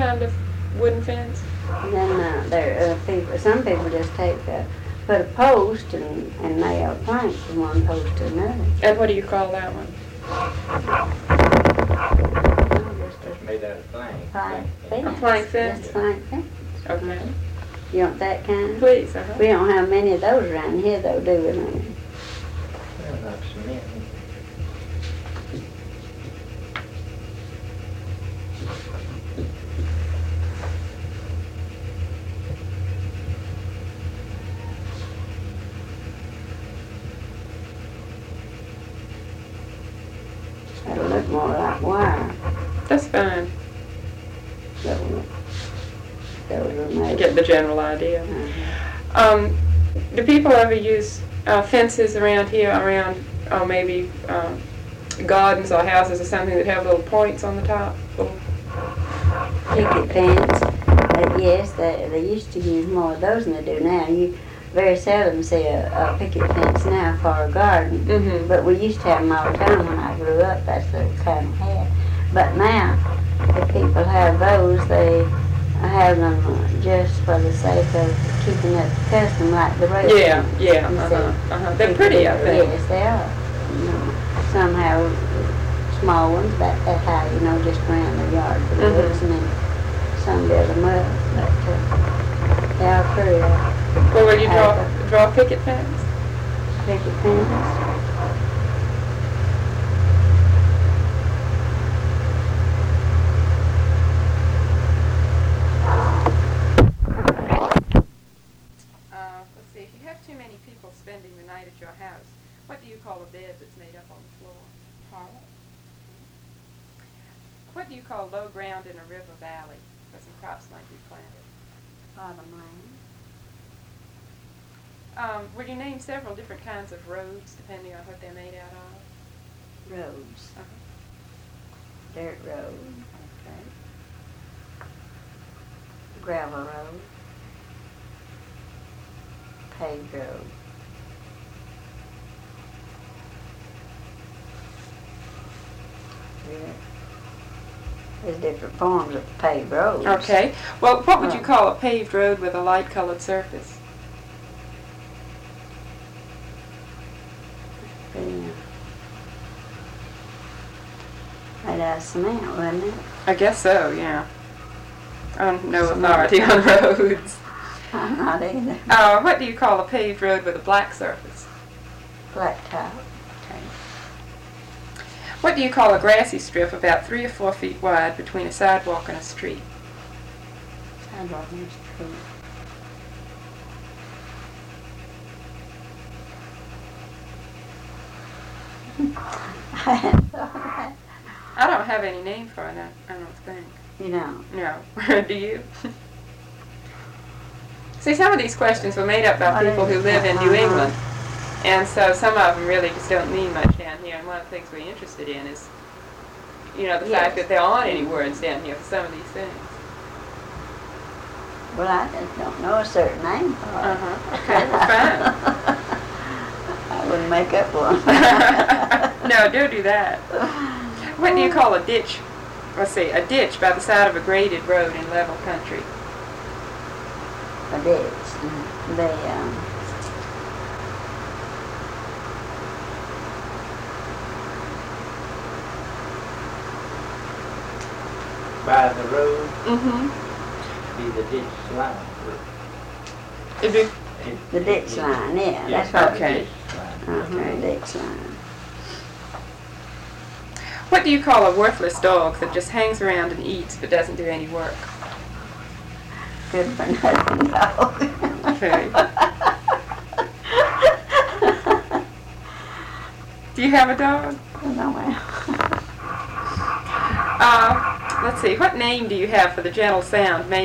kind of wooden fence? And then some people just put a post and nail a plank from one post to another. And what do you call that one? It's made out of plank. Plank fence. A plank fence? Just plank fence. Okay. You want that kind? Please, We don't have many of those around here, though, do we, man? Well, not cement. That'll look more like wire. That's fine. That would remain. Get the general idea. Uh-huh. Do people ever use fences around here, maybe gardens or houses or something that have little points on the top? Picket fence. Yes, they used to use more of those than they do now. You very seldom see a picket fence now for a garden. Mm-hmm. But we used to have them all the time when I grew up. That's the kind we had. But now, if people have those, they have them just for the sake of keeping up the custom, like the road. Yeah. They're pretty, I think. Yes, they are. Some have small ones about that high, just around the yard for the woods, and then some build them up. But they are pretty. Well, will you draw a picket fence? Picket fence. Let's see, if you have too many people spending the night at your house, what do you call a bed that's made up on the floor? Pallet. What do you call low ground in a river valley where some crops might be planted? Bottom land. Will you name several different kinds of roads depending on what they're made out of? Roads. Uh-huh. Dirt road. Okay. Gravel road. Paved road. Yeah. There's different forms of paved roads. Okay. Well, what would you call a paved road with a light-colored surface? Yeah. Made out of cement, wasn't it? I guess so, yeah. I'm no authority on roads. I'm not either. What do you call a paved road with a black surface? Blacktop. Okay. What do you call a grassy strip about 3 or 4 feet wide between a sidewalk and a street? Sidewalk and a street. I don't have any name for it, I don't think. You know. No. Do you? See, some of these questions were made up by people who live in New England, and so some of them really just don't mean much down here, and one of the things we're interested in is, the fact that there aren't any words down here for some of these things. Well, I just don't know a certain name for it. Okay, well, fine. I wouldn't make up one. No, don't do that. What do you call a ditch? Let's see, a ditch by the side of a graded road in level country. A ditch. By the road, Mm-hmm. be the ditch line. It'd be The ditch line, yeah, that's right. right. Okay. Ditch line. What do you call a worthless dog that just hangs around and eats but doesn't do any work? Good for nothing dog. Okay. Do you have a dog? No, ma'am. Let's see, what name do you have for the gentle sound made